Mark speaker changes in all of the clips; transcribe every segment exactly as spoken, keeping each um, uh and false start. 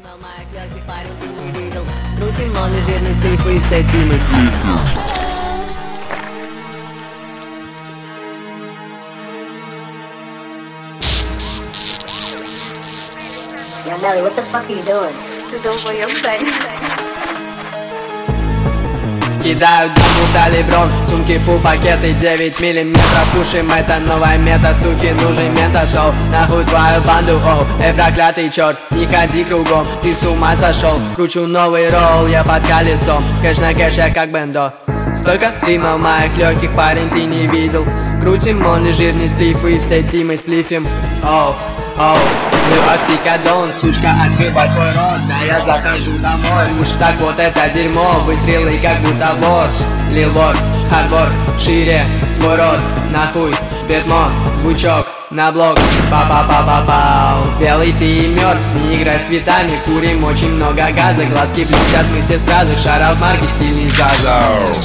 Speaker 1: Климал моих легких парень ты не видел. Крутим он и жирный стык и с этим
Speaker 2: Yo, Nelly, what the fuck are you doing?
Speaker 3: Ты долбоёб, Дань.
Speaker 4: Кидают дыму талиброн, сумки фу пакеты девять миллиметров. Пушим, это новая мета, суки, нужен мента-шоу. Нахуй твою банду, оу, эй, проклятый черт, не ходи кругом, ты с ума сошел. Кручу новый ролл, я под колесом, кэш на кэш, я как бендо. Столько дыма в моих легких, парень, ты не видел. Крутим, он ли жирный сплиф, и все тимы сплифим. Оу, оу, ну оксикодон, сучка, открывай свой рот. Да я захожу домой, уж так вот это дерьмо. Выстрелы как будто вор, лилвор, хардвор, шире свой рот. Нахуй, бедмо, звучок, на блок, па-па-па-па-пау. Белый ты мертв, не играй с цветами. Курим очень много газа, глазки блестят, мы все в стразах. Шараут марки, стильный заза.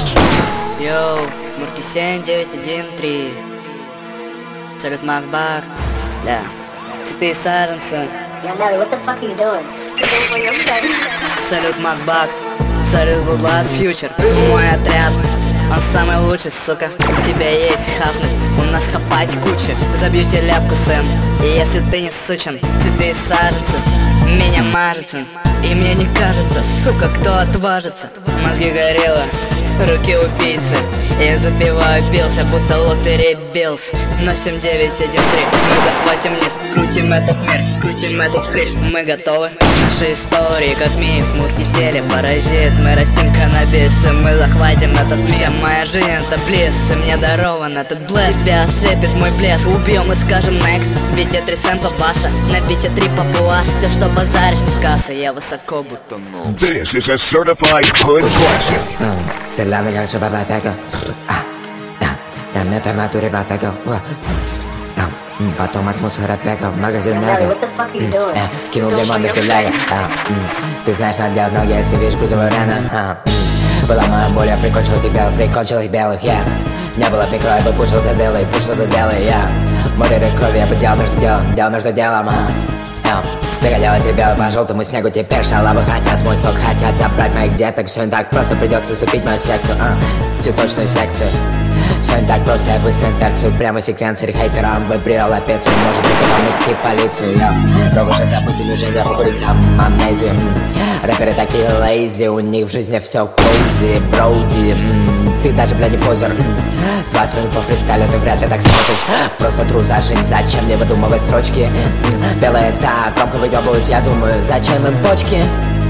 Speaker 5: Йоу, Мурки семь девять один три. Салют Макбар, да. Цветы саженцы.
Speaker 2: Yo, Nelly, what the fuck are you doing?
Speaker 3: Ты долбоёб, Дань.
Speaker 5: Салют Макбак, салют Бублас Фьючер. Мой отряд, он самый лучший, сука. У тебя есть хапнуть, у нас хапать куча. Забью тебе ляпку, Сэм, и если ты не сучен. Цветы саженцы, меня мажется. И мне не кажется, сука, кто отважится. Мозги горело, руки убийцы. Я забиваю бился, будто лотерей билс. Но семь девять один три. Мы захватим низ, крутим этот мир, крутим этот скрипт. Мы готовы, наши истории как миф. Мурки в теле паразит, мы растим каннабис. И мы захватим этот мир. Вся моя жизнь это близ, и мне дарован этот блеск. Тебя ослепит мой блеск, убьем и скажем next. Бите три сэмпа баса, на бите три папуас. Все, что базаришь в кассу, я высоко будто ну.
Speaker 6: This is a certified hood classic.
Speaker 7: Селяна как же бабатека. Да, метр в натуре батекал. Потом от мусора текал, магазин
Speaker 2: Yo, Nelly,
Speaker 7: мягал.
Speaker 2: what the fuck are you doing?
Speaker 7: Скинул дерьмо между ляга. Ты знаешь, надо делать ноги, если видишь грузовую рана. Была моя боль, я прикончил их белых, прикончил их белых, я не было прикроя, бы пушил ты делай, пушил ты делай, я море крови, я бы делал между делом, делал между делом, загоняла тебя по желтому снегу, теперь шалавы хотят мой сок, хотят забрать моих деток. Все не так просто, придется зацепить мою секту, а, цветочную секцию. Все не так просто, я быстро интерцию, прямо секвенсор хейтерам выбрил опецию. Может и потом идти в полицию, я долго уже забыть движение, покурить там амнезию. Рэперы такие лейзи, у них в жизни все коузи, броуди. Ты даже, бля, не позер. двадцать минут по фристайлю, ты вряд ли так сможешь. Просто тру за жизнь, зачем мне выдумывать строчки? Белые так громко выебывают, я думаю, зачем им почки?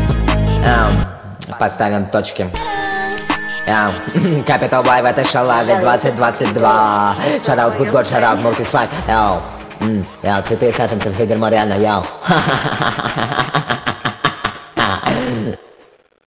Speaker 7: Эм, Поставим точки. Capital Y в этой шалаве двадцать двадцать два. Шараут Худгод, шараут Мурки Слайд. Йоу, цветы с этим, цветы дерьмо реально, йоу.